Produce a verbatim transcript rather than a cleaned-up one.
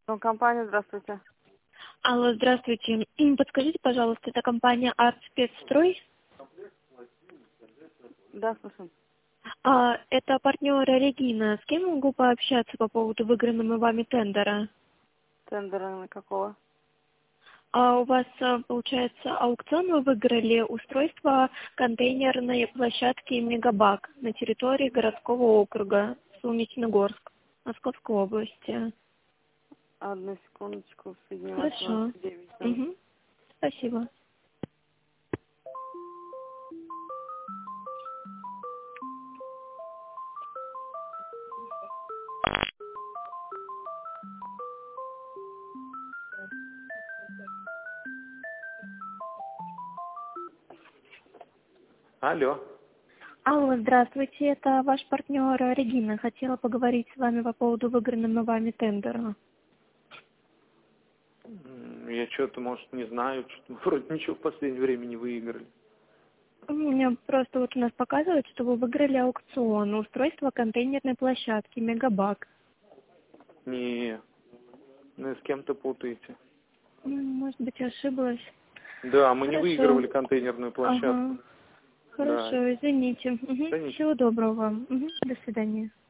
Ну, компания, здравствуйте. Алло, здравствуйте. М, Подскажите, пожалуйста, это компания «Артспецстрой»? Да, слушаем. А, это партнер Регина. С кем могу пообщаться по поводу выигранного вами тендера? Тендеры на какого? А у вас, а, получается, аукцион вы выиграли устройство контейнерной площадки «Мегабак» на территории городского округа Солнечногорск, Московской области. Одну секундочку, соединю вас на Хорошо. девять. Угу. Спасибо. Алло. Алло, здравствуйте. Это ваш партнер Регина. Хотела поговорить с вами по поводу выигранного вами тендера. М, Я что-то, может, не знаю, что-то вроде ничего в последнее время не выиграли. У меня просто вот у нас показывает, что вы выиграли аукцион, устройство контейнерной площадки «Мегабак». Не, ну с кем-то путаете. М, Может быть, ошиблась. Да, мы не Хорошо. выигрывали контейнерную площадку. Ага. Да. Хорошо, извините. Мгм. Да ничего. Всего доброго вам. Мгм. До свидания.